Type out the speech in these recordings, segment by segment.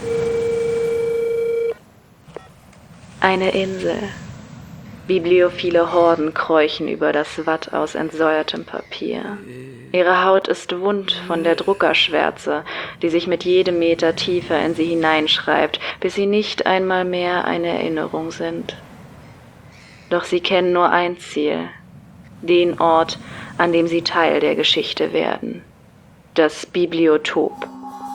Eine Insel. Bibliophile Horden kräuchen über das Watt aus entsäuertem Papier. Ihre Haut ist wund von der Druckerschwärze, die sich mit jedem Meter tiefer in sie hineinschreibt, bis sie nicht einmal mehr eine Erinnerung sind. Doch sie kennen nur ein Ziel, den Ort, an dem sie Teil der Geschichte werden: das Bibliotop.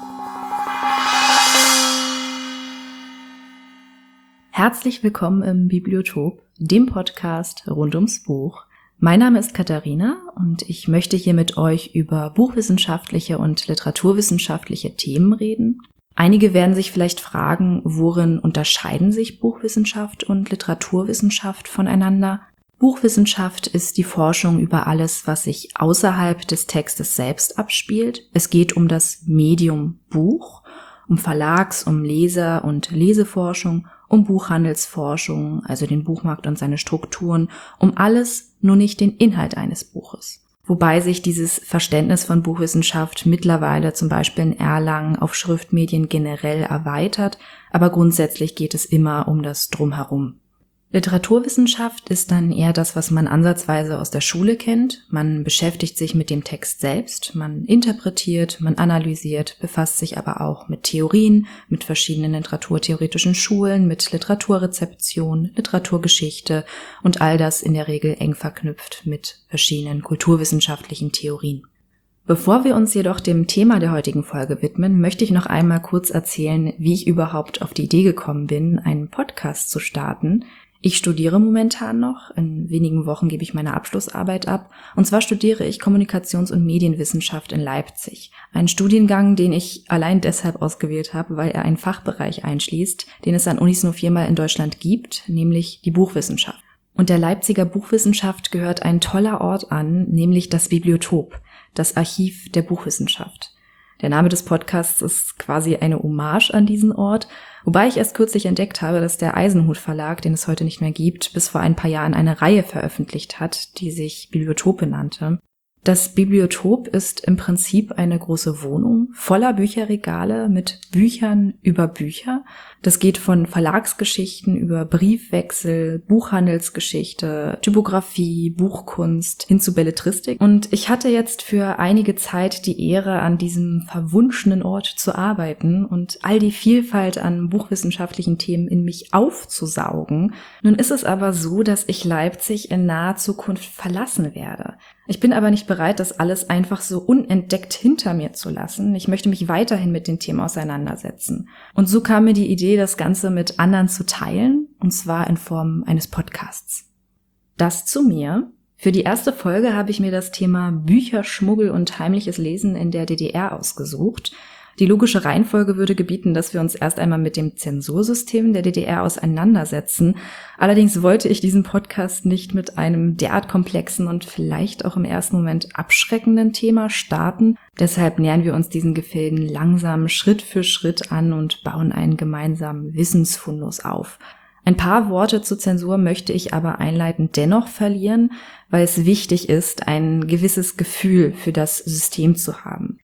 Herzlich willkommen im Bibliotop, dem Podcast rund ums Buch. Mein Name ist Katharina und ich möchte hier mit euch über buchwissenschaftliche und literaturwissenschaftliche Themen reden. Einige werden sich vielleicht fragen, worin unterscheiden sich Buchwissenschaft und Literaturwissenschaft voneinander? Buchwissenschaft ist die Forschung über alles, was sich außerhalb des Textes selbst abspielt. Es geht um das Medium Buch, um Verlags-, um Leser- und Leseforschung, um Buchhandelsforschung, also den Buchmarkt und seine Strukturen, um alles, nur nicht den Inhalt eines Buches. Wobei sich dieses Verständnis von Buchwissenschaft mittlerweile zum Beispiel in Erlangen auf Schriftmedien generell erweitert, aber grundsätzlich geht es immer um das Drumherum. Literaturwissenschaft ist dann eher das, was man ansatzweise aus der Schule kennt. Man beschäftigt sich mit dem Text selbst, man interpretiert, man analysiert, befasst sich aber auch mit Theorien, mit verschiedenen literaturtheoretischen Schulen, mit Literaturrezeption, Literaturgeschichte und all das in der Regel eng verknüpft mit verschiedenen kulturwissenschaftlichen Theorien. Bevor wir uns jedoch dem Thema der heutigen Folge widmen, möchte ich noch einmal kurz erzählen, wie ich überhaupt auf die Idee gekommen bin, einen Podcast zu starten. Ich studiere momentan noch, in wenigen Wochen gebe ich meine Abschlussarbeit ab, und zwar studiere ich Kommunikations- und Medienwissenschaft in Leipzig. Ein Studiengang, den ich allein deshalb ausgewählt habe, weil er einen Fachbereich einschließt, den es an Unis nur 4-mal in Deutschland gibt, nämlich die Buchwissenschaft. Und der Leipziger Buchwissenschaft gehört ein toller Ort an, nämlich das Bibliotop, das Archiv der Buchwissenschaft. Der Name des Podcasts ist quasi eine Hommage an diesen Ort, wobei ich erst kürzlich entdeckt habe, dass der Eisenhut Verlag, den es heute nicht mehr gibt, bis vor ein paar Jahren eine Reihe veröffentlicht hat, die sich Bibliotope nannte. Das Bibliotop ist im Prinzip eine große Wohnung voller Bücherregale mit Büchern über Bücher. Das geht von Verlagsgeschichten über Briefwechsel, Buchhandelsgeschichte, Typografie, Buchkunst hin zu Belletristik. Und ich hatte jetzt für einige Zeit die Ehre, an diesem verwunschenen Ort zu arbeiten und all die Vielfalt an buchwissenschaftlichen Themen in mich aufzusaugen. Nun ist es aber so, dass ich Leipzig in naher Zukunft verlassen werde. Ich bin aber nicht bereit, das alles einfach so unentdeckt hinter mir zu lassen. Ich möchte mich weiterhin mit den Themen auseinandersetzen. Und so kam mir die Idee, das Ganze mit anderen zu teilen, und zwar in Form eines Podcasts. Das zu mir. Für die erste Folge habe ich mir das Thema Bücherschmuggel und heimliches Lesen in der DDR ausgesucht. Die logische Reihenfolge würde gebieten, dass wir uns erst einmal mit dem Zensursystem der DDR auseinandersetzen. Allerdings wollte ich diesen Podcast nicht mit einem derart komplexen und vielleicht auch im ersten Moment abschreckenden Thema starten. Deshalb nähern wir uns diesen Gefilden langsam Schritt für Schritt an und bauen einen gemeinsamen Wissensfundus auf. Ein paar Worte zur Zensur möchte ich aber einleitend dennoch verlieren, weil es wichtig ist, ein gewisses Gefühl für das System zu haben.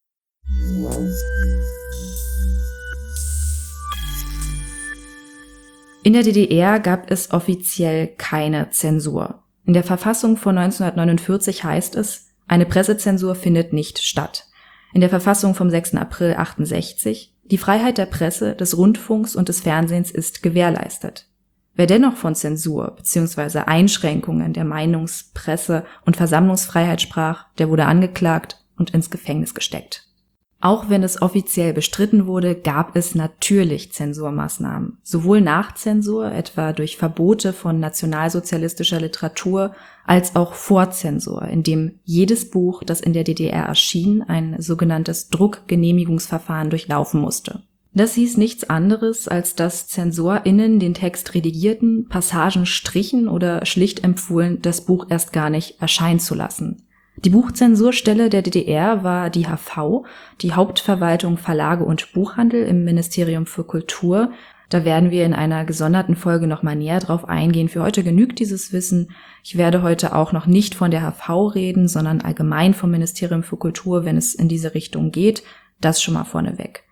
In der DDR gab es offiziell keine Zensur. In der Verfassung von 1949 heißt es, eine Pressezensur findet nicht statt. In der Verfassung vom 6. April 68, die Freiheit der Presse, des Rundfunks und des Fernsehens ist gewährleistet. Wer dennoch von Zensur bzw. Einschränkungen der Meinungs-, Presse- und Versammlungsfreiheit sprach, der wurde angeklagt und ins Gefängnis gesteckt. Auch wenn es offiziell bestritten wurde, gab es natürlich Zensurmaßnahmen. Sowohl Nachzensur, etwa durch Verbote von nationalsozialistischer Literatur, als auch Vorzensur, indem jedes Buch, das in der DDR erschien, ein sogenanntes Druckgenehmigungsverfahren durchlaufen musste. Das hieß nichts anderes, als dass ZensorInnen den Text redigierten, Passagen strichen oder schlicht empfohlen, das Buch erst gar nicht erscheinen zu lassen. Die Buchzensurstelle der DDR war die HV, die Hauptverwaltung Verlage und Buchhandel im Ministerium für Kultur. Da werden wir in einer gesonderten Folge nochmal näher drauf eingehen. Für heute genügt dieses Wissen. Ich werde heute auch noch nicht von der HV reden, sondern allgemein vom Ministerium für Kultur, wenn es in diese Richtung geht. Das schon mal vorneweg.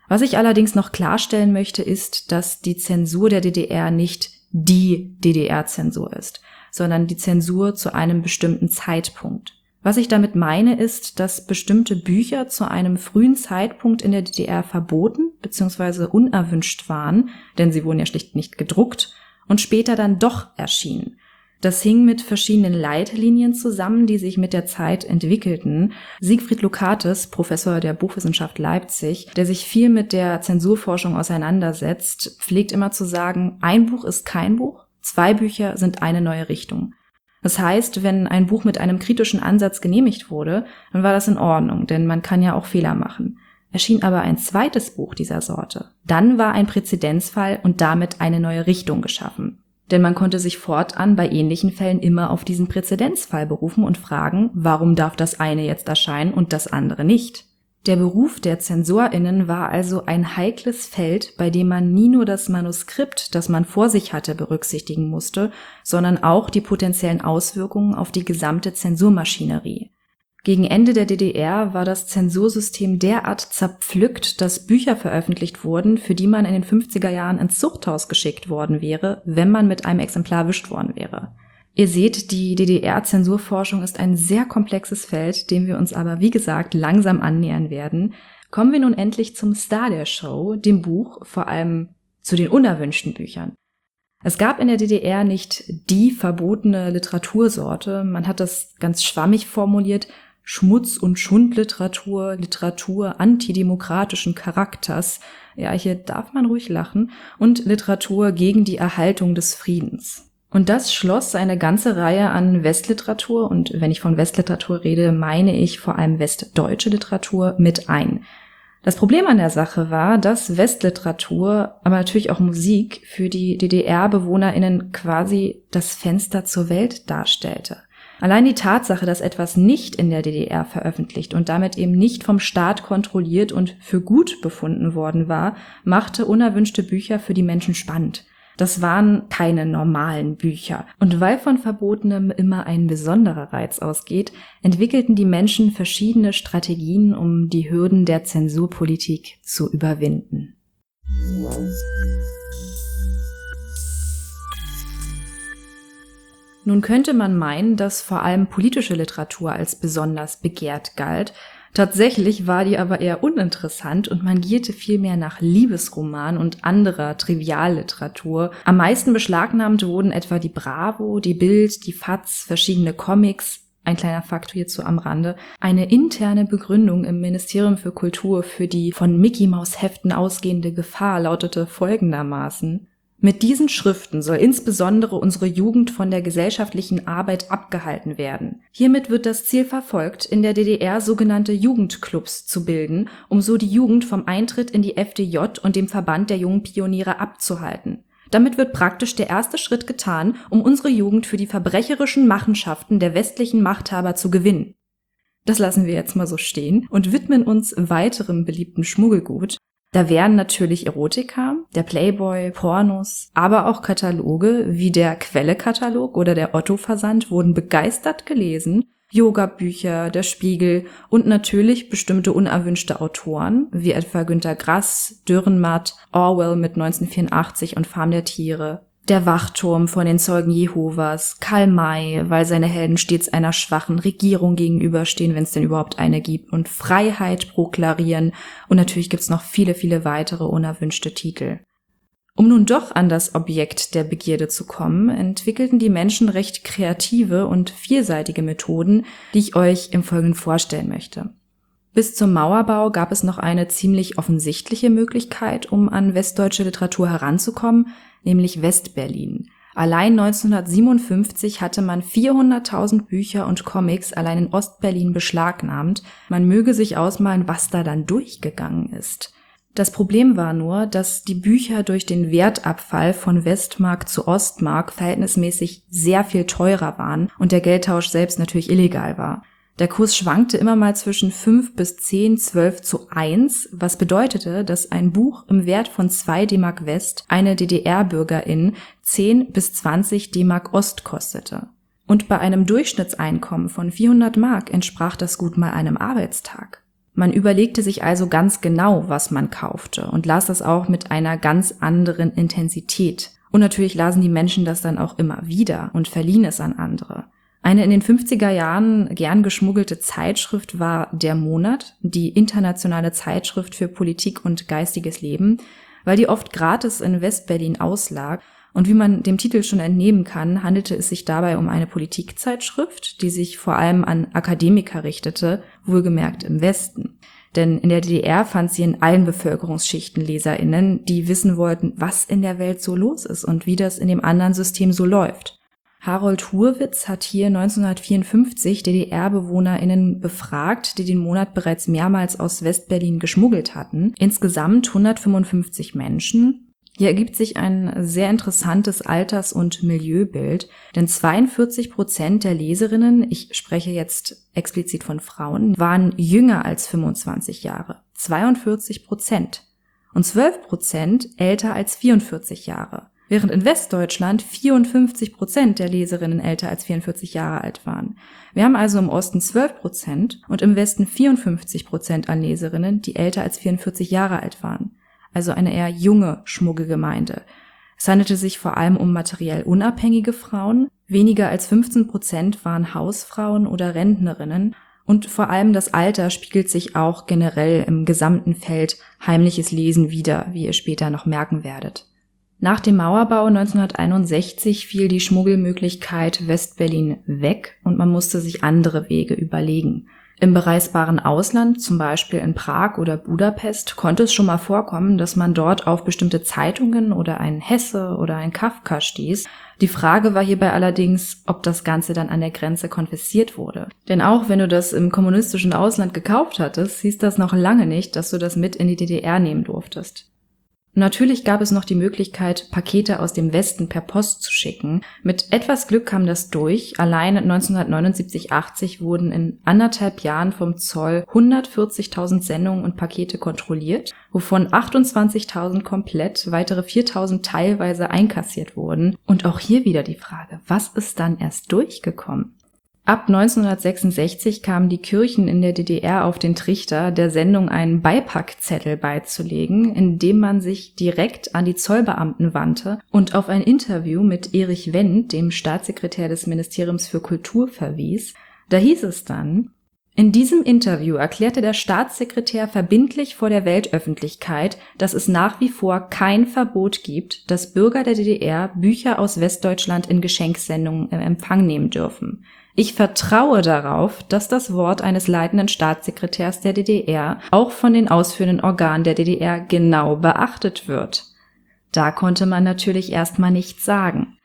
Was ich allerdings noch klarstellen möchte, ist, dass die Zensur der DDR nicht die DDR-Zensur ist, sondern die Zensur zu einem bestimmten Zeitpunkt. Was ich damit meine, ist, dass bestimmte Bücher zu einem frühen Zeitpunkt in der DDR verboten bzw. unerwünscht waren, denn sie wurden ja schlicht nicht gedruckt und später dann doch erschienen. Das hing mit verschiedenen Leitlinien zusammen, die sich mit der Zeit entwickelten. Siegfried Lokates, Professor der Buchwissenschaft Leipzig, der sich viel mit der Zensurforschung auseinandersetzt, pflegt immer zu sagen, ein Buch ist kein Buch, 2 Bücher sind eine neue Richtung. Das heißt, wenn ein Buch mit einem kritischen Ansatz genehmigt wurde, dann war das in Ordnung, denn man kann ja auch Fehler machen. Erschien aber ein zweites Buch dieser Sorte, dann war ein Präzedenzfall und damit eine neue Richtung geschaffen. Denn man konnte sich fortan bei ähnlichen Fällen immer auf diesen Präzedenzfall berufen und fragen, warum darf das eine jetzt erscheinen und das andere nicht? Der Beruf der ZensorInnen war also ein heikles Feld, bei dem man nie nur das Manuskript, das man vor sich hatte, berücksichtigen musste, sondern auch die potenziellen Auswirkungen auf die gesamte Zensurmaschinerie. Gegen Ende der DDR war das Zensursystem derart zerpflückt, dass Bücher veröffentlicht wurden, für die man in den 50er Jahren ins Zuchthaus geschickt worden wäre, wenn man mit einem Exemplar erwischt worden wäre. Ihr seht, die DDR-Zensurforschung ist ein sehr komplexes Feld, dem wir uns aber, wie gesagt, langsam annähern werden. Kommen wir nun endlich zum Star der Show, dem Buch, vor allem zu den unerwünschten Büchern. Es gab in der DDR nicht die verbotene Literatursorte, man hat das ganz schwammig formuliert, Schmutz- und Schundliteratur, Literatur antidemokratischen Charakters, ja, hier darf man ruhig lachen, und Literatur gegen die Erhaltung des Friedens. Und das schloss eine ganze Reihe an Westliteratur, und wenn ich von Westliteratur rede, meine ich vor allem westdeutsche Literatur, mit ein. Das Problem an der Sache war, dass Westliteratur, aber natürlich auch Musik für die DDR-BewohnerInnen quasi das Fenster zur Welt darstellte. Allein die Tatsache, dass etwas nicht in der DDR veröffentlicht und damit eben nicht vom Staat kontrolliert und für gut befunden worden war, machte unerwünschte Bücher für die Menschen spannend. Das waren keine normalen Bücher. Und weil von Verbotenem immer ein besonderer Reiz ausgeht, entwickelten die Menschen verschiedene Strategien, um die Hürden der Zensurpolitik zu überwinden. Nun könnte man meinen, dass vor allem politische Literatur als besonders begehrt galt. Tatsächlich war die aber eher uninteressant und man gierte vielmehr nach Liebesroman und anderer Trivialliteratur. Am meisten beschlagnahmt wurden etwa die Bravo, die Bild, die FAZ, verschiedene Comics. Ein kleiner Fakt hierzu am Rande. Eine interne Begründung im Ministerium für Kultur für die von Mickey-Maus-Heften ausgehende Gefahr lautete folgendermaßen: Mit diesen Schriften soll insbesondere unsere Jugend von der gesellschaftlichen Arbeit abgehalten werden. Hiermit wird das Ziel verfolgt, in der DDR sogenannte Jugendclubs zu bilden, um so die Jugend vom Eintritt in die FDJ und dem Verband der jungen Pioniere abzuhalten. Damit wird praktisch der erste Schritt getan, um unsere Jugend für die verbrecherischen Machenschaften der westlichen Machthaber zu gewinnen. Das lassen wir jetzt mal so stehen und widmen uns weiterem beliebten Schmuggelgut. Da wären natürlich Erotika, der Playboy, Pornos, aber auch Kataloge wie der Quelle-Katalog oder der Otto-Versand wurden begeistert gelesen, Yoga-Bücher, der Spiegel und natürlich bestimmte unerwünschte Autoren, wie etwa Günter Grass, Dürrenmatt, Orwell mit 1984 und Farm der Tiere, der Wachturm von den Zeugen Jehovas, Karl May, weil seine Helden stets einer schwachen Regierung gegenüberstehen, wenn es denn überhaupt eine gibt, und Freiheit proklarieren. Und natürlich gibt's noch viele, viele weitere unerwünschte Titel. Um nun doch an das Objekt der Begierde zu kommen, entwickelten die Menschen recht kreative und vielseitige Methoden, die ich euch im Folgenden vorstellen möchte. Bis zum Mauerbau gab es noch eine ziemlich offensichtliche Möglichkeit, um an westdeutsche Literatur heranzukommen, nämlich Westberlin. Allein 1957 hatte man 400.000 Bücher und Comics allein in Ostberlin beschlagnahmt. Man möge sich ausmalen, was da dann durchgegangen ist. Das Problem war nur, dass die Bücher durch den Wertabfall von Westmark zu Ostmark verhältnismäßig sehr viel teurer waren und der Geldtausch selbst natürlich illegal war. Der Kurs schwankte immer mal zwischen 5 bis 10, 12:1, was bedeutete, dass ein Buch im Wert von 2 D-Mark West eine DDR-Bürgerin 10 bis 20 D-Mark Ost kostete. Und bei einem Durchschnittseinkommen von 400 Mark entsprach das gut mal einem Arbeitstag. Man überlegte sich also ganz genau, was man kaufte und las das auch mit einer ganz anderen Intensität. Und natürlich lasen die Menschen das dann auch immer wieder und verliehen es an andere. Eine in den 50er Jahren gern geschmuggelte Zeitschrift war Der Monat, die internationale Zeitschrift für Politik und geistiges Leben, weil die oft gratis in Westberlin auslag. Und wie man dem Titel schon entnehmen kann, handelte es sich dabei um eine Politikzeitschrift, die sich vor allem an Akademiker richtete, wohlgemerkt im Westen. Denn in der DDR fand sie in allen Bevölkerungsschichten LeserInnen, die wissen wollten, was in der Welt so los ist und wie das in dem anderen System so läuft. Harold Hurwitz hat hier 1954 DDR-BewohnerInnen befragt, die den Monat bereits mehrmals aus Westberlin geschmuggelt hatten. Insgesamt 155 Menschen. Hier ergibt sich ein sehr interessantes Alters- und Milieubild, denn 42% der Leserinnen, ich spreche jetzt explizit von Frauen, waren jünger als 25 Jahre, 42%, und 12% älter als 44 Jahre, während in Westdeutschland 54% der Leserinnen älter als 44 Jahre alt waren. Wir haben also im Osten 12% und im Westen 54% an Leserinnen, die älter als 44 Jahre alt waren. Also eine eher junge Schmuggelgemeinde. Es handelte sich vor allem um materiell unabhängige Frauen, weniger als 15% waren Hausfrauen oder Rentnerinnen und vor allem das Alter spiegelt sich auch generell im gesamten Feld heimliches Lesen wider, wie ihr später noch merken werdet. Nach dem Mauerbau 1961 fiel die Schmuggelmöglichkeit Westberlin weg und man musste sich andere Wege überlegen. Im bereisbaren Ausland, zum Beispiel in Prag oder Budapest, konnte es schon mal vorkommen, dass man dort auf bestimmte Zeitungen oder einen Hesse oder einen Kafka stieß. Die Frage war hierbei allerdings, ob das Ganze dann an der Grenze konfisziert wurde. Denn auch wenn du das im kommunistischen Ausland gekauft hattest, hieß das noch lange nicht, dass du das mit in die DDR nehmen durftest. Natürlich gab es noch die Möglichkeit, Pakete aus dem Westen per Post zu schicken. Mit etwas Glück kam das durch. Allein 1979/80 wurden in 1,5 Jahren vom Zoll 140.000 Sendungen und Pakete kontrolliert, wovon 28.000 komplett, weitere 4.000 teilweise einkassiert wurden. Und auch hier wieder die Frage, was ist dann erst durchgekommen? Ab 1966 kamen die Kirchen in der DDR auf den Trichter, der Sendung einen Beipackzettel beizulegen, in dem man sich direkt an die Zollbeamten wandte und auf ein Interview mit Erich Wendt, dem Staatssekretär des Ministeriums für Kultur, verwies. Da hieß es dann: In diesem Interview erklärte der Staatssekretär verbindlich vor der Weltöffentlichkeit, dass es nach wie vor kein Verbot gibt, dass Bürger der DDR Bücher aus Westdeutschland in Geschenksendungen in Empfang nehmen dürfen. Ich vertraue darauf, dass das Wort eines leitenden Staatssekretärs der DDR auch von den ausführenden Organen der DDR genau beachtet wird. Da konnte man natürlich erstmal nichts sagen.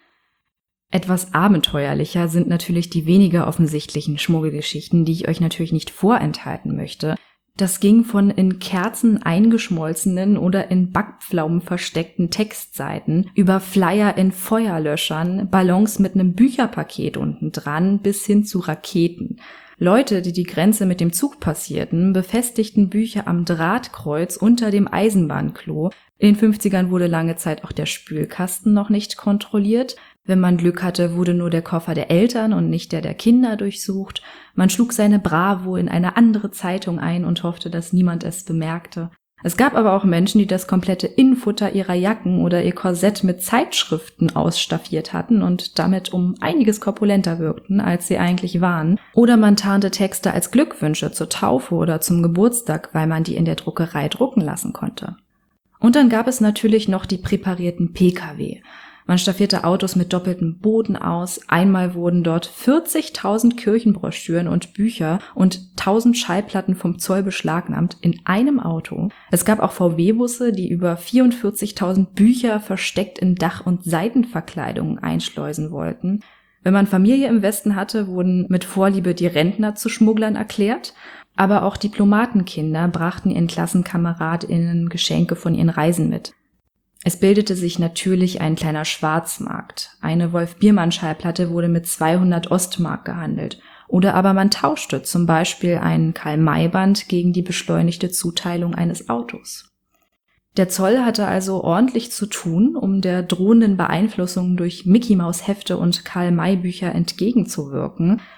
Etwas abenteuerlicher sind natürlich die weniger offensichtlichen Schmuggelgeschichten, die ich euch natürlich nicht vorenthalten möchte. Das ging von in Kerzen eingeschmolzenen oder in Backpflaumen versteckten Textseiten über Flyer in Feuerlöschern, Ballons mit einem Bücherpaket unten dran bis hin zu Raketen. Leute, die die Grenze mit dem Zug passierten, befestigten Bücher am Drahtkreuz unter dem Eisenbahnklo. In den 50ern wurde lange Zeit auch der Spülkasten noch nicht kontrolliert. Wenn man Glück hatte, wurde nur der Koffer der Eltern und nicht der Kinder durchsucht. Man schlug seine Bravo in eine andere Zeitung ein und hoffte, dass niemand es bemerkte. Es gab aber auch Menschen, die das komplette Innenfutter ihrer Jacken oder ihr Korsett mit Zeitschriften ausstaffiert hatten und damit um einiges korpulenter wirkten, als sie eigentlich waren. Oder man tarnte Texte als Glückwünsche zur Taufe oder zum Geburtstag, weil man die in der Druckerei drucken lassen konnte. Und dann gab es natürlich noch die präparierten PKW. Man staffierte Autos mit doppeltem Boden aus. Einmal wurden dort 40.000 Kirchenbroschüren und Bücher und 1.000 Schallplatten vom Zoll beschlagnahmt in einem Auto. Es gab auch VW-Busse, die über 44.000 Bücher versteckt in Dach- und Seitenverkleidungen einschleusen wollten. Wenn man Familie im Westen hatte, wurden mit Vorliebe die Rentner zu Schmugglern erklärt. Aber auch Diplomatenkinder brachten ihren KlassenkameradInnen Geschenke von ihren Reisen mit. Es bildete sich natürlich ein kleiner Schwarzmarkt. Eine Wolf-Biermann-Schallplatte wurde mit 200 Ostmark gehandelt. Oder aber man tauschte zum Beispiel ein Karl-May-Band gegen die beschleunigte Zuteilung eines Autos. Der Zoll hatte also ordentlich zu tun, um der drohenden Beeinflussung durch Mickey-Maus-Hefte und Karl-May-Bücher entgegenzuwirken.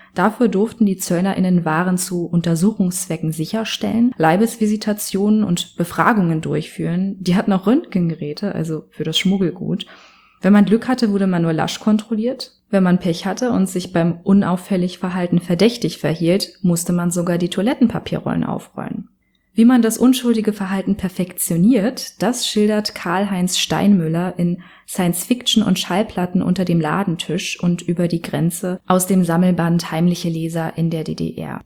Dafür durften die ZöllnerInnen Waren zu Untersuchungszwecken sicherstellen, Leibesvisitationen und Befragungen durchführen. Die hatten auch Röntgengeräte, also für das Schmuggelgut. Wenn man Glück hatte, wurde man nur lasch kontrolliert. Wenn man Pech hatte und sich beim unauffällig Verhalten verdächtig verhielt, musste man sogar die Toilettenpapierrollen aufrollen. Wie man das unschuldige Verhalten perfektioniert, das schildert Karl-Heinz Steinmüller in Science Fiction und Schallplatten unter dem Ladentisch und über die Grenze aus dem Sammelband Heimliche Leser in der DDR.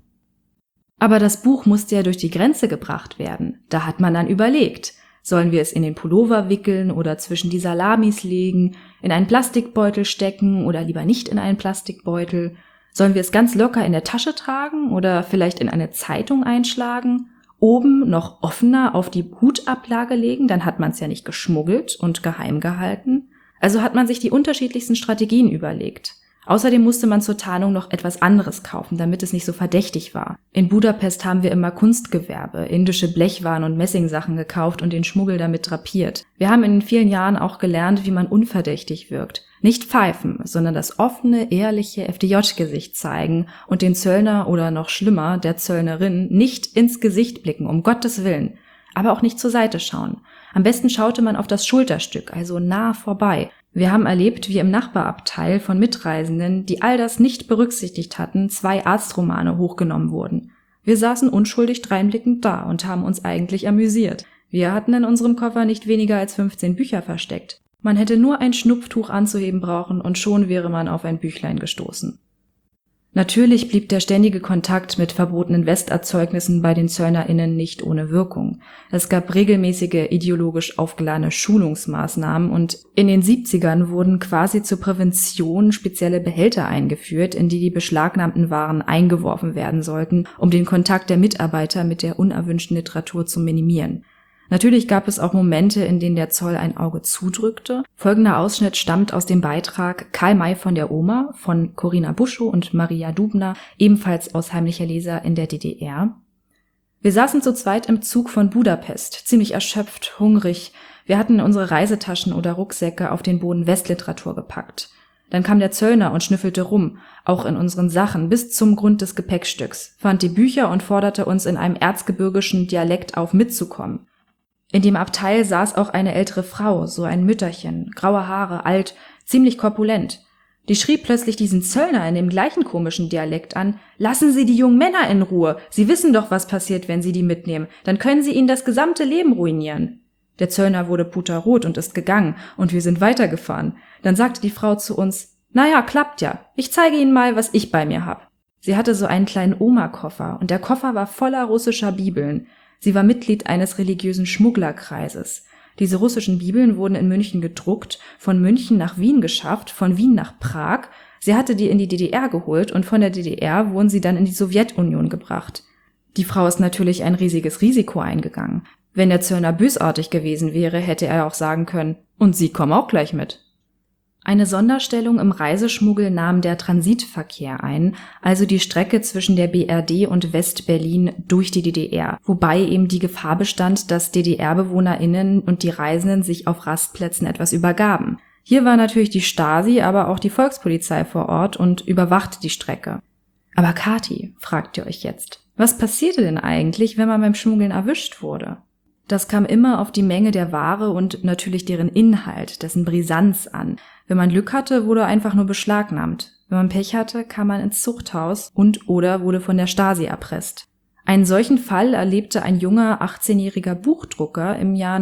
Aber das Buch musste ja durch die Grenze gebracht werden. Da hat man dann überlegt, sollen wir es in den Pullover wickeln oder zwischen die Salamis legen, in einen Plastikbeutel stecken oder lieber nicht in einen Plastikbeutel? Sollen wir es ganz locker in der Tasche tragen oder vielleicht in eine Zeitung einschlagen? Oben noch offener auf die Hutablage legen, dann hat man es ja nicht geschmuggelt und geheim gehalten. Also hat man sich die unterschiedlichsten Strategien überlegt. Außerdem musste man zur Tarnung noch etwas anderes kaufen, damit es nicht so verdächtig war. In Budapest haben wir immer Kunstgewerbe, indische Blechwaren und Messingsachen gekauft und den Schmuggel damit drapiert. Wir haben in den vielen Jahren auch gelernt, wie man unverdächtig wirkt. Nicht pfeifen, sondern das offene, ehrliche FDJ-Gesicht zeigen und den Zöllner oder noch schlimmer, der Zöllnerin, nicht ins Gesicht blicken, um Gottes Willen. Aber auch nicht zur Seite schauen. Am besten schaute man auf das Schulterstück, also nah vorbei. Wir haben erlebt, wie im Nachbarabteil von Mitreisenden, die all das nicht berücksichtigt hatten, 2 Arztromane hochgenommen wurden. Wir saßen unschuldig dreinblickend da und haben uns eigentlich amüsiert. Wir hatten in unserem Koffer nicht weniger als 15 Bücher versteckt. Man hätte nur ein Schnupftuch anzuheben brauchen und schon wäre man auf ein Büchlein gestoßen. Natürlich blieb der ständige Kontakt mit verbotenen Westerzeugnissen bei den ZöllnerInnen nicht ohne Wirkung. Es gab regelmäßige ideologisch aufgeladene Schulungsmaßnahmen und in den 70ern wurden quasi zur Prävention spezielle Behälter eingeführt, in die die beschlagnahmten Waren eingeworfen werden sollten, um den Kontakt der Mitarbeiter mit der unerwünschten Literatur zu minimieren. Natürlich gab es auch Momente, in denen der Zoll ein Auge zudrückte. Folgender Ausschnitt stammt aus dem Beitrag Karl May von der Oma von Corinna Buschow und Maria Dubner, ebenfalls aus Heimlicher Leser in der DDR. Wir saßen zu zweit im Zug von Budapest, ziemlich erschöpft, hungrig. Wir hatten unsere Reisetaschen oder Rucksäcke auf den Boden Westliteratur gepackt. Dann kam der Zöllner und schnüffelte rum, auch in unseren Sachen, bis zum Grund des Gepäckstücks, fand die Bücher und forderte uns in einem erzgebirgischen Dialekt auf, mitzukommen. In dem Abteil saß auch eine ältere Frau, so ein Mütterchen, graue Haare, alt, ziemlich korpulent. Die schrie plötzlich diesen Zöllner in dem gleichen komischen Dialekt an: »Lassen Sie die jungen Männer in Ruhe! Sie wissen doch, was passiert, wenn Sie die mitnehmen. Dann können Sie ihnen das gesamte Leben ruinieren.« Der Zöllner wurde puterrot und ist gegangen, und wir sind weitergefahren. Dann sagte die Frau zu uns: »Naja, klappt ja. Ich zeige Ihnen mal, was ich bei mir hab.« Sie hatte so einen kleinen Oma-Koffer, und der Koffer war voller russischer Bibeln. Sie war Mitglied eines religiösen Schmugglerkreises. Diese russischen Bibeln wurden in München gedruckt, von München nach Wien geschafft, von Wien nach Prag. Sie hatte die in die DDR geholt und von der DDR wurden sie dann in die Sowjetunion gebracht. Die Frau ist natürlich ein riesiges Risiko eingegangen. Wenn der Zöllner bösartig gewesen wäre, hätte er auch sagen können: »Und Sie kommen auch gleich mit.« Eine Sonderstellung im Reiseschmuggel nahm der Transitverkehr ein, also die Strecke zwischen der BRD und West-Berlin durch die DDR, wobei eben die Gefahr bestand, dass DDR-BewohnerInnen und die Reisenden sich auf Rastplätzen etwas übergaben. Hier war natürlich die Stasi, aber auch die Volkspolizei vor Ort und überwachte die Strecke. Aber Kathi, fragt ihr euch jetzt, was passierte denn eigentlich, wenn man beim Schmuggeln erwischt wurde? Das kam immer auf die Menge der Ware und natürlich deren Inhalt, dessen Brisanz an. Wenn man Glück hatte, wurde einfach nur beschlagnahmt. Wenn man Pech hatte, kam man ins Zuchthaus und/oder wurde von der Stasi erpresst. Einen solchen Fall erlebte ein junger 18-jähriger Buchdrucker im Jahr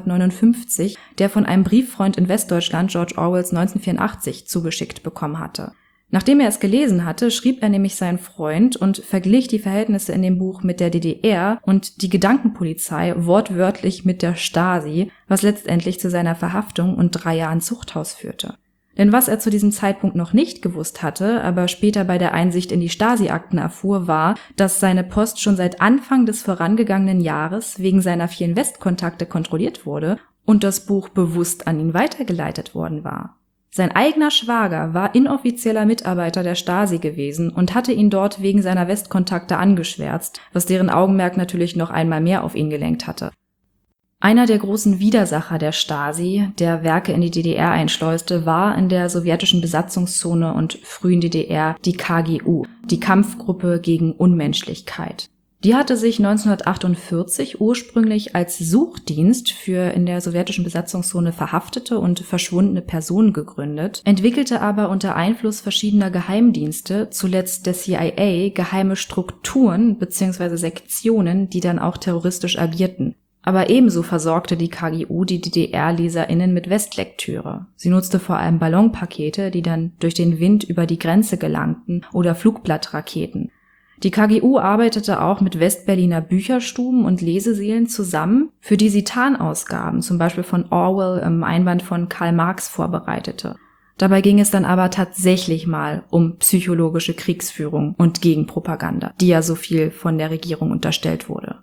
1959, der von einem Brieffreund in Westdeutschland George Orwells 1984 zugeschickt bekommen hatte. Nachdem er es gelesen hatte, schrieb er nämlich seinen Freund und verglich die Verhältnisse in dem Buch mit der DDR und die Gedankenpolizei wortwörtlich mit der Stasi, was letztendlich zu seiner Verhaftung und 3 Jahren Zuchthaus führte. Denn was er zu diesem Zeitpunkt noch nicht gewusst hatte, aber später bei der Einsicht in die Stasi-Akten erfuhr, war, dass seine Post schon seit Anfang des vorangegangenen Jahres wegen seiner vielen Westkontakte kontrolliert wurde und das Buch bewusst an ihn weitergeleitet worden war. Sein eigener Schwager war inoffizieller Mitarbeiter der Stasi gewesen und hatte ihn dort wegen seiner Westkontakte angeschwärzt, was deren Augenmerk natürlich noch einmal mehr auf ihn gelenkt hatte. Einer der großen Widersacher der Stasi, der Werke in die DDR einschleuste, war in der sowjetischen Besatzungszone und frühen DDR die KGU, die Kampfgruppe gegen Unmenschlichkeit. Die hatte sich 1948 ursprünglich als Suchdienst für in der sowjetischen Besatzungszone verhaftete und verschwundene Personen gegründet, entwickelte aber unter Einfluss verschiedener Geheimdienste, zuletzt der CIA, geheime Strukturen bzw. Sektionen, die dann auch terroristisch agierten. Aber ebenso versorgte die KGU die DDR-LeserInnen mit Westlektüre. Sie nutzte vor allem Ballonpakete, die dann durch den Wind über die Grenze gelangten, oder Flugblattraketen. Die KGU arbeitete auch mit Westberliner Bücherstuben und Leseseelen zusammen, für die sie Tarnausgaben, zum Beispiel von Orwell im Einband von Karl Marx, vorbereitete. Dabei ging es dann aber tatsächlich mal um psychologische Kriegsführung und Gegenpropaganda, die ja so viel von der Regierung unterstellt wurde.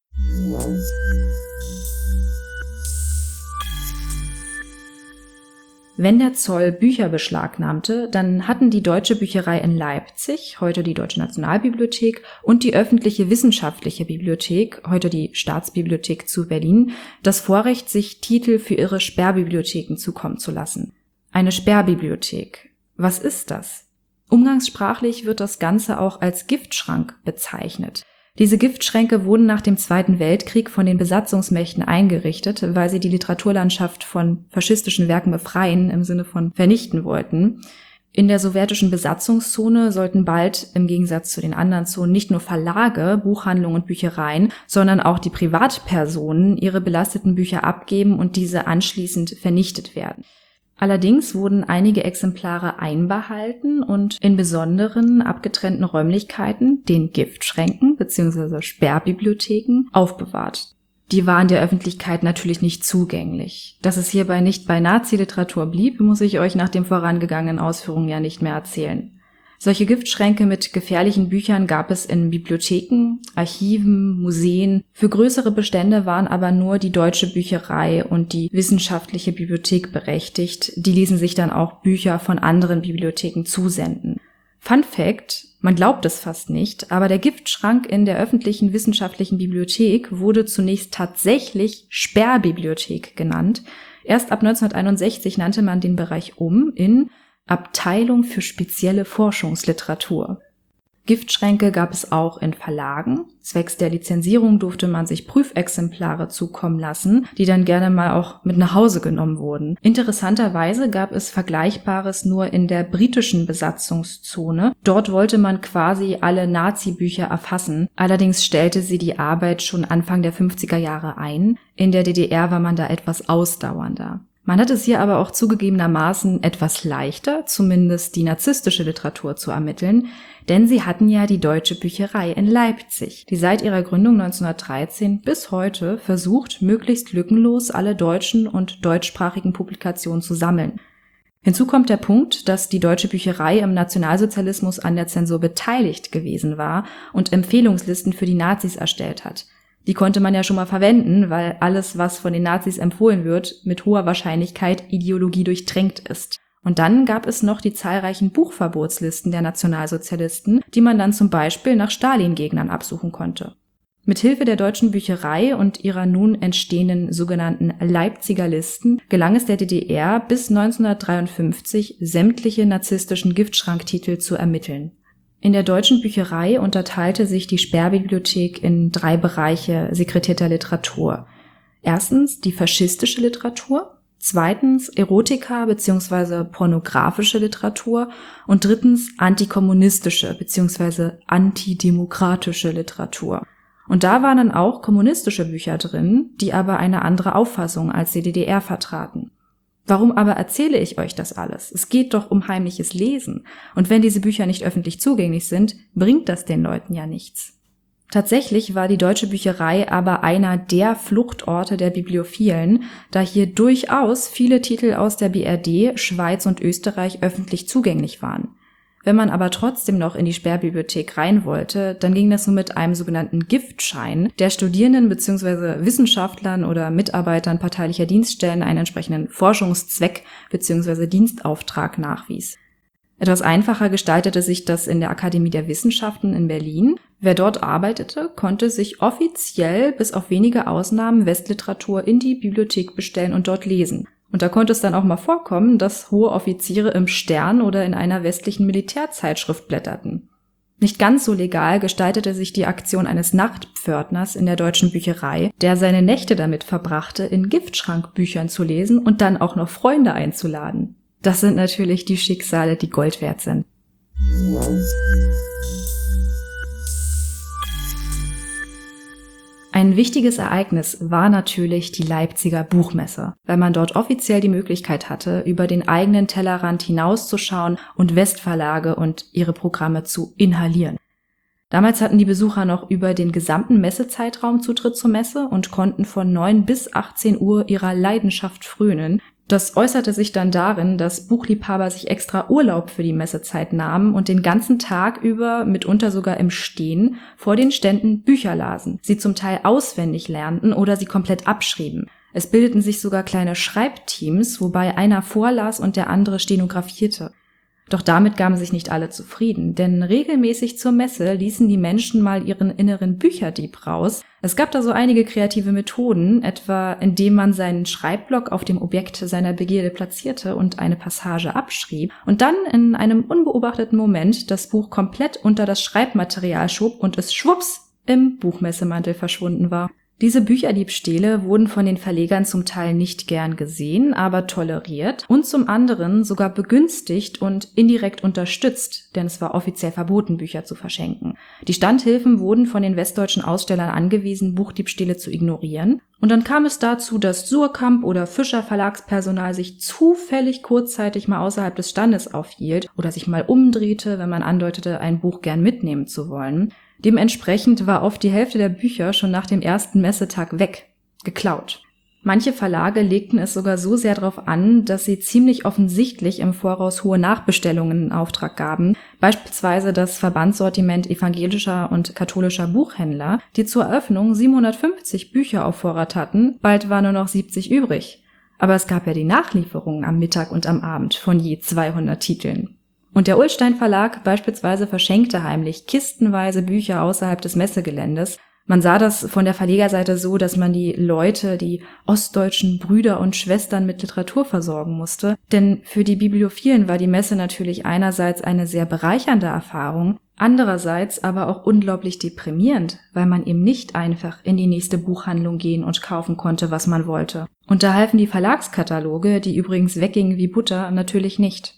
Wenn der Zoll Bücher beschlagnahmte, dann hatten die Deutsche Bücherei in Leipzig, heute die Deutsche Nationalbibliothek, und die öffentliche wissenschaftliche Bibliothek, heute die Staatsbibliothek zu Berlin, das Vorrecht, sich Titel für ihre Sperrbibliotheken zukommen zu lassen. Eine Sperrbibliothek. Was ist das? Umgangssprachlich wird das Ganze auch als Giftschrank bezeichnet. Diese Giftschränke wurden nach dem Zweiten Weltkrieg von den Besatzungsmächten eingerichtet, weil sie die Literaturlandschaft von faschistischen Werken befreien, im Sinne von vernichten wollten. In der sowjetischen Besatzungszone sollten bald, im Gegensatz zu den anderen Zonen, nicht nur Verlage, Buchhandlungen und Büchereien, sondern auch die Privatpersonen ihre belasteten Bücher abgeben und diese anschließend vernichtet werden. Allerdings wurden einige Exemplare einbehalten und in besonderen, abgetrennten Räumlichkeiten, den Giftschränken bzw. Sperrbibliotheken, aufbewahrt. Die waren der Öffentlichkeit natürlich nicht zugänglich. Dass es hierbei nicht bei Nazi-Literatur blieb, muss ich euch nach den vorangegangenen Ausführungen ja nicht mehr erzählen. Solche Giftschränke mit gefährlichen Büchern gab es in Bibliotheken, Archiven, Museen. Für größere Bestände waren aber nur die Deutsche Bücherei und die Wissenschaftliche Bibliothek berechtigt. Die ließen sich dann auch Bücher von anderen Bibliotheken zusenden. Fun Fact: Man glaubt es fast nicht, aber der Giftschrank in der öffentlichen wissenschaftlichen Bibliothek wurde zunächst tatsächlich Sperrbibliothek genannt. Erst ab 1961 nannte man den Bereich in Abteilung für spezielle Forschungsliteratur. Giftschränke gab es auch in Verlagen. Zwecks der Lizenzierung durfte man sich Prüfexemplare zukommen lassen, die dann gerne mal auch mit nach Hause genommen wurden. Interessanterweise gab es Vergleichbares nur in der britischen Besatzungszone. Dort wollte man quasi alle Nazi-Bücher erfassen. Allerdings stellte sie die Arbeit schon Anfang der 50er Jahre ein. In der DDR war man da etwas ausdauernder. Man hat es hier aber auch zugegebenermaßen etwas leichter, zumindest die narzisstische Literatur zu ermitteln, denn sie hatten ja die Deutsche Bücherei in Leipzig, die seit ihrer Gründung 1913 bis heute versucht, möglichst lückenlos alle deutschen und deutschsprachigen Publikationen zu sammeln. Hinzu kommt der Punkt, dass die Deutsche Bücherei im Nationalsozialismus an der Zensur beteiligt gewesen war und Empfehlungslisten für die Nazis erstellt hat. Die konnte man ja schon mal verwenden, weil alles, was von den Nazis empfohlen wird, mit hoher Wahrscheinlichkeit Ideologie durchtränkt ist. Und dann gab es noch die zahlreichen Buchverbotslisten der Nationalsozialisten, die man dann zum Beispiel nach Stalin-Gegnern absuchen konnte. Mithilfe der Deutschen Bücherei und ihrer nun entstehenden sogenannten Leipziger Listen gelang es der DDR bis 1953, sämtliche narzisstischen Giftschranktitel zu ermitteln. In der Deutschen Bücherei unterteilte sich die Sperrbibliothek in 3 Bereiche sekretierter Literatur. Erstens die faschistische Literatur, zweitens Erotika bzw. pornografische Literatur und drittens antikommunistische bzw. antidemokratische Literatur. Und da waren dann auch kommunistische Bücher drin, die aber eine andere Auffassung als die DDR vertraten. Warum aber erzähle ich euch das alles? Es geht doch um heimliches Lesen. Und wenn diese Bücher nicht öffentlich zugänglich sind, bringt das den Leuten ja nichts. Tatsächlich war die Deutsche Bücherei aber einer der Fluchtorte der Bibliophilen, da hier durchaus viele Titel aus der BRD, Schweiz und Österreich öffentlich zugänglich waren. Wenn man aber trotzdem noch in die Sperrbibliothek rein wollte, dann ging das nur mit einem sogenannten Giftschein, der Studierenden bzw. Wissenschaftlern oder Mitarbeitern parteilicher Dienststellen einen entsprechenden Forschungszweck bzw. Dienstauftrag nachwies. Etwas einfacher gestaltete sich das in der Akademie der Wissenschaften in Berlin. Wer dort arbeitete, konnte sich offiziell bis auf wenige Ausnahmen Westliteratur in die Bibliothek bestellen und dort lesen. Und da konnte es dann auch mal vorkommen, dass hohe Offiziere im Stern oder in einer westlichen Militärzeitschrift blätterten. Nicht ganz so legal gestaltete sich die Aktion eines Nachtpförtners in der Deutschen Bücherei, der seine Nächte damit verbrachte, in Giftschrankbüchern zu lesen und dann auch noch Freunde einzuladen. Das sind natürlich die Schicksale, die Gold wert sind. Ein wichtiges Ereignis war natürlich die Leipziger Buchmesse, weil man dort offiziell die Möglichkeit hatte, über den eigenen Tellerrand hinauszuschauen und Westverlage und ihre Programme zu inhalieren. Damals hatten die Besucher noch über den gesamten Messezeitraum Zutritt zur Messe und konnten von 9 bis 18 Uhr ihrer Leidenschaft frönen. Das äußerte sich dann darin, dass Buchliebhaber sich extra Urlaub für die Messezeit nahmen und den ganzen Tag über, mitunter sogar im Stehen, vor den Ständen Bücher lasen, sie zum Teil auswendig lernten oder sie komplett abschrieben. Es bildeten sich sogar kleine Schreibteams, wobei einer vorlas und der andere stenografierte. Doch damit gaben sich nicht alle zufrieden, denn regelmäßig zur Messe ließen die Menschen mal ihren inneren Bücherdieb raus. Es gab da so einige kreative Methoden, etwa indem man seinen Schreibblock auf dem Objekt seiner Begierde platzierte und eine Passage abschrieb und dann in einem unbeobachteten Moment das Buch komplett unter das Schreibmaterial schob und es schwupps im Buchmessemantel verschwunden war. Diese Bücherdiebstähle wurden von den Verlegern zum Teil nicht gern gesehen, aber toleriert und zum anderen sogar begünstigt und indirekt unterstützt, denn es war offiziell verboten, Bücher zu verschenken. Die Standhilfen wurden von den westdeutschen Ausstellern angewiesen, Buchdiebstähle zu ignorieren. Und dann kam es dazu, dass Suhrkamp oder Fischer Verlagspersonal sich zufällig kurzzeitig mal außerhalb des Standes aufhielt oder sich mal umdrehte, wenn man andeutete, ein Buch gern mitnehmen zu wollen. Dementsprechend war oft die Hälfte der Bücher schon nach dem ersten Messetag weg, geklaut. Manche Verlage legten es sogar so sehr darauf an, dass sie ziemlich offensichtlich im Voraus hohe Nachbestellungen in Auftrag gaben, beispielsweise das Verbandssortiment evangelischer und katholischer Buchhändler, die zur Eröffnung 750 Bücher auf Vorrat hatten, bald waren nur noch 70 übrig. Aber es gab ja die Nachlieferungen am Mittag und am Abend von je 200 Titeln. Und der Ullstein Verlag beispielsweise verschenkte heimlich kistenweise Bücher außerhalb des Messegeländes. Man sah das von der Verlegerseite so, dass man die Leute, die ostdeutschen Brüder und Schwestern mit Literatur versorgen musste. Denn für die Bibliophilen war die Messe natürlich einerseits eine sehr bereichernde Erfahrung, andererseits aber auch unglaublich deprimierend, weil man eben nicht einfach in die nächste Buchhandlung gehen und kaufen konnte, was man wollte. Und da halfen die Verlagskataloge, die übrigens weggingen wie Butter, natürlich nicht.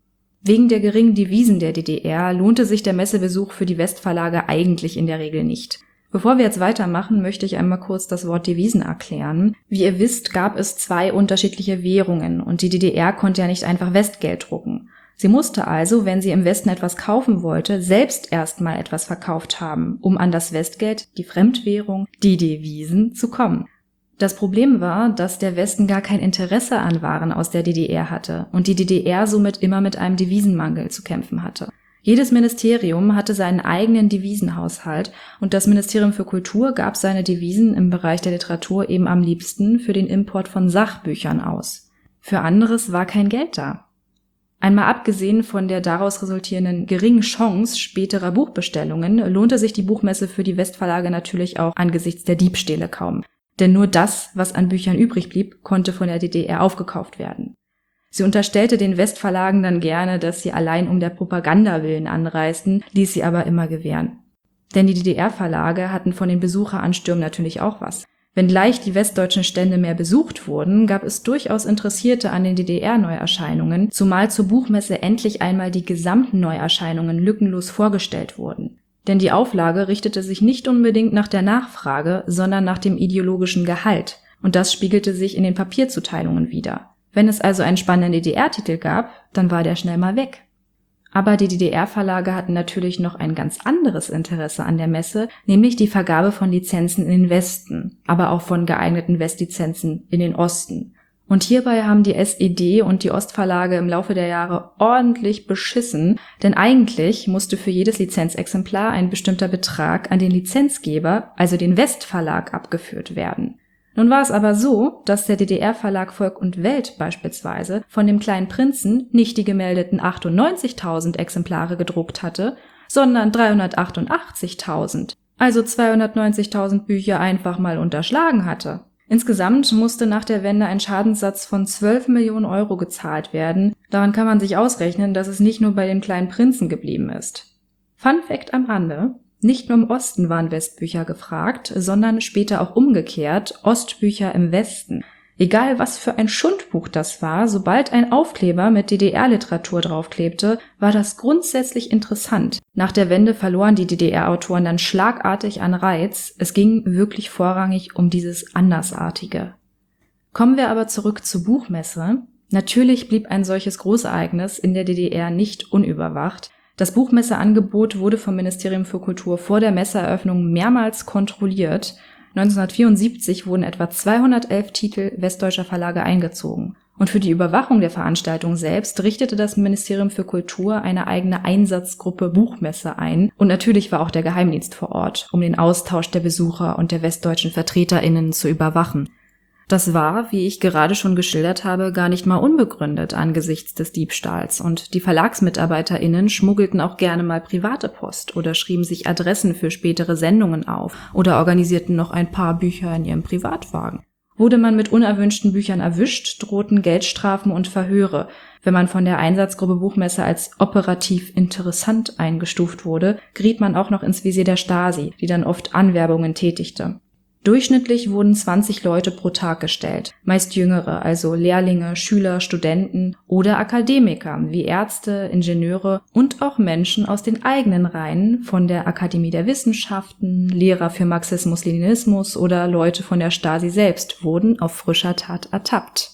Wegen der geringen Devisen der DDR lohnte sich der Messebesuch für die Westverlage eigentlich in der Regel nicht. Bevor wir jetzt weitermachen, möchte ich einmal kurz das Wort Devisen erklären. Wie ihr wisst, gab es 2 unterschiedliche Währungen und die DDR konnte ja nicht einfach Westgeld drucken. Sie musste also, wenn sie im Westen etwas kaufen wollte, selbst erstmal etwas verkauft haben, um an das Westgeld, die Fremdwährung, die Devisen zu kommen. Das Problem war, dass der Westen gar kein Interesse an Waren aus der DDR hatte und die DDR somit immer mit einem Devisenmangel zu kämpfen hatte. Jedes Ministerium hatte seinen eigenen Devisenhaushalt und das Ministerium für Kultur gab seine Devisen im Bereich der Literatur eben am liebsten für den Import von Sachbüchern aus. Für anderes war kein Geld da. Einmal abgesehen von der daraus resultierenden geringen Chance späterer Buchbestellungen lohnte sich die Buchmesse für die Westverlage natürlich auch angesichts der Diebstähle kaum. Denn nur das, was an Büchern übrig blieb, konnte von der DDR aufgekauft werden. Sie unterstellte den Westverlagen dann gerne, dass sie allein um der Propaganda willen anreisten, ließ sie aber immer gewähren. Denn die DDR-Verlage hatten von den Besucheranstürmen natürlich auch was. Wenngleich die westdeutschen Stände mehr besucht wurden, gab es durchaus Interessierte an den DDR-Neuerscheinungen, zumal zur Buchmesse endlich einmal die gesamten Neuerscheinungen lückenlos vorgestellt wurden. Denn die Auflage richtete sich nicht unbedingt nach der Nachfrage, sondern nach dem ideologischen Gehalt. Und das spiegelte sich in den Papierzuteilungen wider. Wenn es also einen spannenden DDR-Titel gab, dann war der schnell mal weg. Aber die DDR-Verlage hatten natürlich noch ein ganz anderes Interesse an der Messe, nämlich die Vergabe von Lizenzen in den Westen, aber auch von geeigneten Westlizenzen in den Osten. Und hierbei haben die SED und die Ostverlage im Laufe der Jahre ordentlich beschissen, denn eigentlich musste für jedes Lizenzexemplar ein bestimmter Betrag an den Lizenzgeber, also den Westverlag, abgeführt werden. Nun war es aber so, dass der DDR-Verlag Volk und Welt beispielsweise von dem kleinen Prinzen nicht die gemeldeten 98.000 Exemplare gedruckt hatte, sondern 388.000, also 290.000 Bücher einfach mal unterschlagen hatte. Insgesamt musste nach der Wende ein Schadenssatz von 12 Millionen Euro gezahlt werden. Daran kann man sich ausrechnen, dass es nicht nur bei dem kleinen Prinzen geblieben ist. Fun Fact am Rande: Nicht nur im Osten waren Westbücher gefragt, sondern später auch umgekehrt Ostbücher im Westen. Egal was für ein Schundbuch das war, sobald ein Aufkleber mit DDR-Literatur draufklebte, war das grundsätzlich interessant. Nach der Wende verloren die DDR-Autoren dann schlagartig an Reiz. Es ging wirklich vorrangig um dieses Andersartige. Kommen wir aber zurück zur Buchmesse. Natürlich blieb ein solches Großereignis in der DDR nicht unüberwacht. Das Buchmesseangebot wurde vom Ministerium für Kultur vor der Messeeröffnung mehrmals kontrolliert. 1974 wurden etwa 211 Titel westdeutscher Verlage eingezogen. Und für die Überwachung der Veranstaltung selbst richtete das Ministerium für Kultur eine eigene Einsatzgruppe Buchmesse ein. Und natürlich war auch der Geheimdienst vor Ort, um den Austausch der Besucher und der westdeutschen VertreterInnen zu überwachen. Das war, wie ich gerade schon geschildert habe, gar nicht mal unbegründet angesichts des Diebstahls, und die VerlagsmitarbeiterInnen schmuggelten auch gerne mal private Post oder schrieben sich Adressen für spätere Sendungen auf oder organisierten noch ein paar Bücher in ihrem Privatwagen. Wurde man mit unerwünschten Büchern erwischt, drohten Geldstrafen und Verhöre. Wenn man von der Einsatzgruppe Buchmesse als operativ interessant eingestuft wurde, geriet man auch noch ins Visier der Stasi, die dann oft Anwerbungen tätigte. Durchschnittlich wurden 20 Leute pro Tag gestellt, meist Jüngere, also Lehrlinge, Schüler, Studenten oder Akademiker wie Ärzte, Ingenieure und auch Menschen aus den eigenen Reihen von der Akademie der Wissenschaften, Lehrer für Marxismus-Leninismus oder Leute von der Stasi selbst wurden auf frischer Tat ertappt.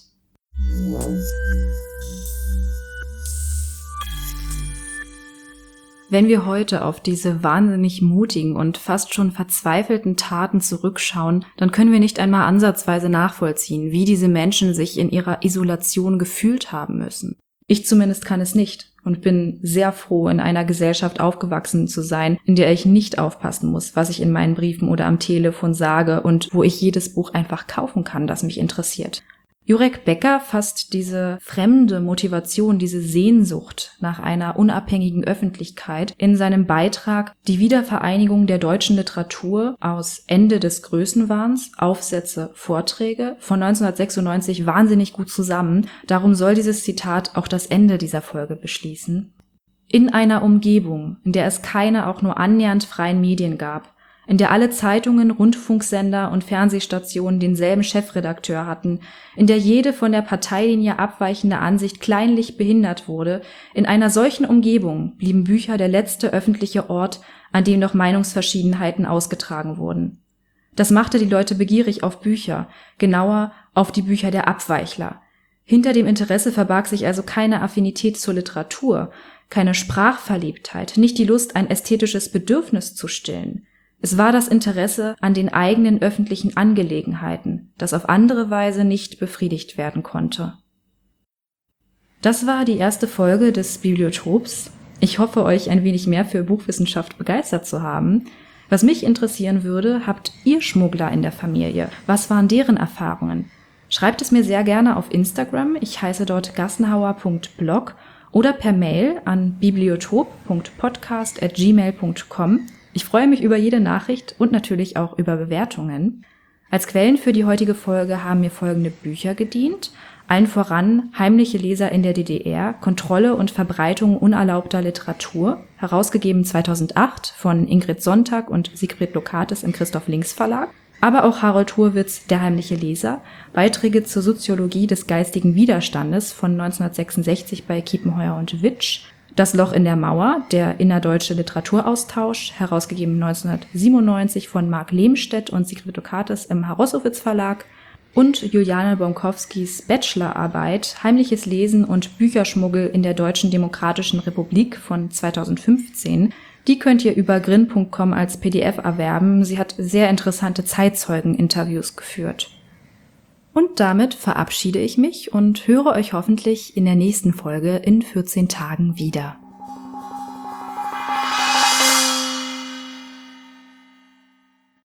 Wenn wir heute auf diese wahnsinnig mutigen und fast schon verzweifelten Taten zurückschauen, dann können wir nicht einmal ansatzweise nachvollziehen, wie diese Menschen sich in ihrer Isolation gefühlt haben müssen. Ich zumindest kann es nicht und bin sehr froh, in einer Gesellschaft aufgewachsen zu sein, in der ich nicht aufpassen muss, was ich in meinen Briefen oder am Telefon sage und wo ich jedes Buch einfach kaufen kann, das mich interessiert. Jurek Becker fasst diese fremde Motivation, diese Sehnsucht nach einer unabhängigen Öffentlichkeit in seinem Beitrag Die Wiedervereinigung der deutschen Literatur aus Ende des Größenwahns, Aufsätze, Vorträge von 1996 wahnsinnig gut zusammen. Darum soll dieses Zitat auch das Ende dieser Folge beschließen. In einer Umgebung, in der es keine auch nur annähernd freien Medien gab, in der alle Zeitungen, Rundfunksender und Fernsehstationen denselben Chefredakteur hatten, in der jede von der Parteilinie abweichende Ansicht kleinlich behindert wurde, in einer solchen Umgebung blieben Bücher der letzte öffentliche Ort, an dem noch Meinungsverschiedenheiten ausgetragen wurden. Das machte die Leute begierig auf Bücher, genauer auf die Bücher der Abweichler. Hinter dem Interesse verbarg sich also keine Affinität zur Literatur, keine Sprachverliebtheit, nicht die Lust, ein ästhetisches Bedürfnis zu stillen. Es war das Interesse an den eigenen öffentlichen Angelegenheiten, das auf andere Weise nicht befriedigt werden konnte. Das war die erste Folge des Bibliotops. Ich hoffe, euch ein wenig mehr für Buchwissenschaft begeistert zu haben. Was mich interessieren würde, habt ihr Schmuggler in der Familie? Was waren deren Erfahrungen? Schreibt es mir sehr gerne auf Instagram. Ich heiße dort gassenhauer.blog oder per Mail an bibliotop.podcast@gmail.com. Ich freue mich über jede Nachricht und natürlich auch über Bewertungen. Als Quellen für die heutige Folge haben mir folgende Bücher gedient. Allen voran Heimliche Leser in der DDR, Kontrolle und Verbreitung unerlaubter Literatur, herausgegeben 2008 von Ingrid Sonntag und Sigrid Lokates im Christoph Links Verlag. Aber auch Harold Hurwitz, Der heimliche Leser, Beiträge zur Soziologie des geistigen Widerstandes von 1966 bei Kiepenheuer und Witsch. Das Loch in der Mauer, der innerdeutsche Literaturaustausch, herausgegeben 1997 von Marc Lehmstedt und Sigrid Lokates im Harosowitz Verlag. Und Juliane Bonkowskis Bachelorarbeit Heimliches Lesen und Bücherschmuggel in der Deutschen Demokratischen Republik von 2015. Die könnt ihr über grin.com als PDF erwerben. Sie hat sehr interessante Zeitzeugen-Interviews geführt. Und damit verabschiede ich mich und höre euch hoffentlich in der nächsten Folge in 14 Tagen wieder.